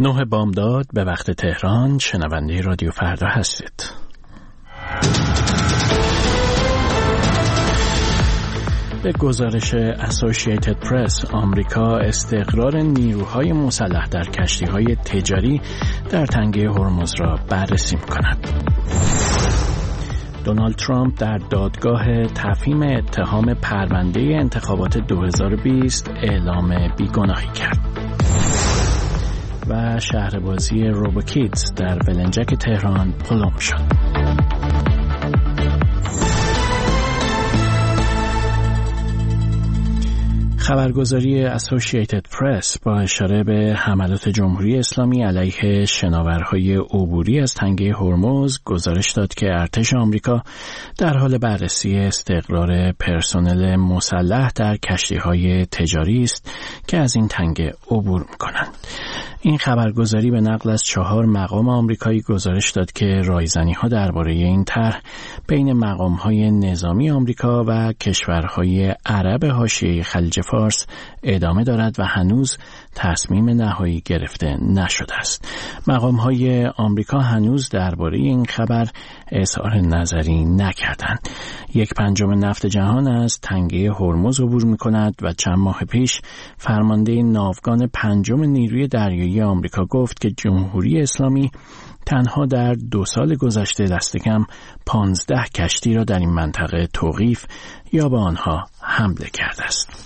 9 بامداد به وقت تهران. شنونده رادیو فردا هستید. به گزارش اسوسییتد پرس، آمریکا استقرار نیروهای مسلح در کشتی‌های تجاری در تنگه هرمز را بررسی می‌کند. دونالد ترامپ در دادگاه تفهیم اتهام پرونده انتخابات 2020 اعلام بیگناهی کرد. و شهربازی روبوکیدز در ولنجک تهران پلم شد. خبرگزاری اسوسییتد پرس با اشاره به حملات جمهوری اسلامی علیه شناورهای عبوری از تنگه هرمز گزارش داد که ارتش آمریکا در حال بررسی استقرار پرسنل مسلح در کشتی‌های تجاری است که از این تنگه عبور می‌کنند. این خبرگزاری به نقل از 4 مقام آمریکایی گزارش داد که رایزنی‌ها درباره این طرح بین مقام‌های نظامی آمریکا و کشورهای عرب حاشیه خلیج فارس ادامه دارد و هنوز تصمیم نهایی گرفته نشده است. مقام‌های آمریکا هنوز درباره این خبر اظهار نظری نکردند. 1/5 نفت جهان از تنگه هرمز عبور می‌کند و چند ماه پیش فرمانده ناوگان 5 نیروی دریایی آمریکا گفت که جمهوری اسلامی تنها در 2 سال گذشته دست کم 15 کشتی را در این منطقه توقیف یا به آنها حمله کرده است.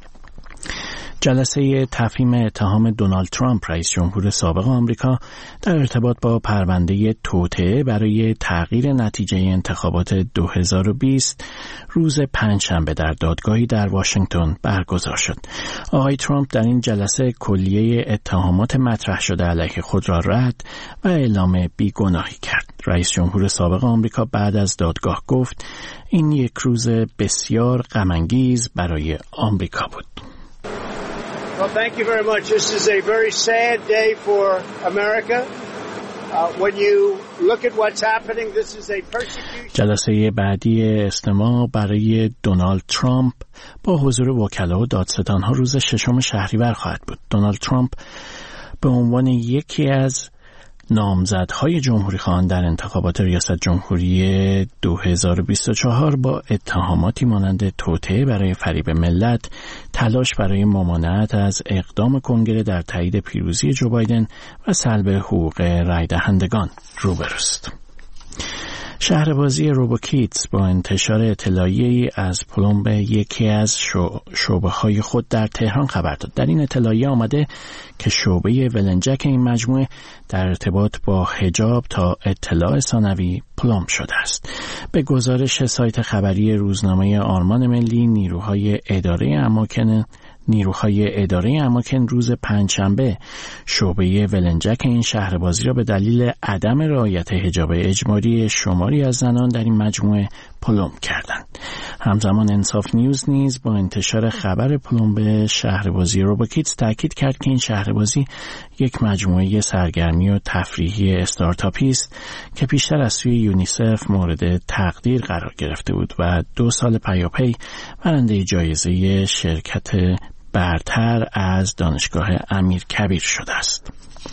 جلسه تفهیم اتهام دونالد ترامپ رئیس جمهور سابق آمریکا در ارتباط با پرونده توطئه برای تغییر نتیجه انتخابات 2020 روز پنجشنبه در دادگاهی در واشنگتن برگزار شد. آقای ترامپ در این جلسه کلیه اتهامات مطرح شده علیه خود را رد و اعلام بیگناهی کرد. رئیس جمهور سابق آمریکا بعد از دادگاه گفت این یک روز بسیار غم‌انگیز برای آمریکا بود. Well, thank you very much. This is a very sad day for America. When you look at what's happening, this is a persecution. جلسه بعدی استماع برای دونالد ترامپ با حضور وکلا و دادستان‌ها روز 6 شهریور خواهد بود. دونالد ترامپ به عنوان یکی از نامزدهای جمهوری خواهان در انتخابات ریاست جمهوری 2024 با اتهاماتی مانند توطئه برای فریب ملت، تلاش برای ممانعت از اقدام کنگره در تایید پیروزی جو بایدن و سلب حقوق رای دهندگان روبروست. شهربازی روبوکیدز با انتشار اطلاعیه‌ای از پلمب یکی از شعبه‌های خود در تهران خبر داد. در این اطلاعیه آمده که شعبه ولنجک این مجموعه در ارتباط با حجاب تا اطلاع ثانوی پلم شده است. به گزارش سایت خبری روزنامه آرمان ملی، نیروهای اداره اماکن روز پنجشنبه شعبه ولنجک این شهربازی را به دلیل عدم رعایت حجاب اجباری شماری از زنان در این مجموعه پلم کردند. همزمان انصاف نیوز نیز با انتشار خبر پلم شهربازی روبوکیدز تاکید کرد که این شهربازی یک مجموعه سرگرمی و تفریحی استارتاپی است که پیشتر از سوی یونیسف مورد تقدیر قرار گرفته بود و 2 سال پیاپی برنده جایزه شرکت برتر از دانشگاه امیرکبیر شده است.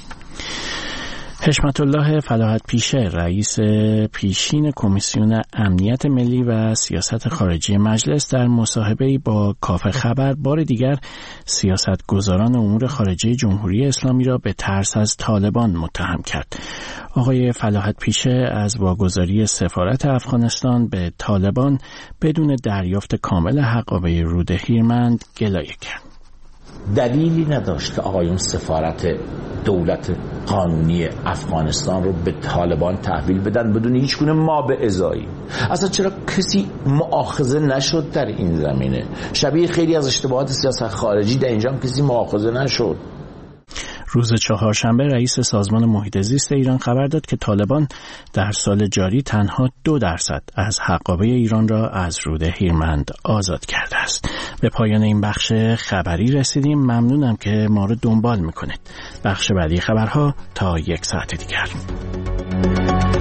حشمت الله فلاحت پیشه، رئیس پیشین کمیسیون امنیت ملی و سیاست خارجی مجلس، در مصاحبه‌ای با کافه خبر بار دیگر سیاستگزاران امور خارجه جمهوری اسلامی را به ترس از طالبان متهم کرد. آقای فلاحت پیشه از واگذاری سفارت افغانستان به طالبان بدون دریافت کامل حقابه رود هیرمند گلایه کرد. دلیلی نداشت که آقایون سفارت دولت قانونی افغانستان رو به طالبان تحویل بدن بدون هیچ گونه مابعضایی. اصلا چرا کسی مؤاخذه نشد در این زمینه؟ شبیه خیلی از اشتباهات سیاست خارجی در اینجا هم کسی مؤاخذه نشد. روز چهارشنبه رئیس سازمان محیط زیست ایران خبر داد که طالبان در سال جاری تنها 2% از حقابه ایران را از رود هیرمند آزاد کرده است. به پایان این بخش خبری رسیدیم. ممنونم که ما رو دنبال میکنید. بخش بعدی خبرها تا 1 ساعت دیگر.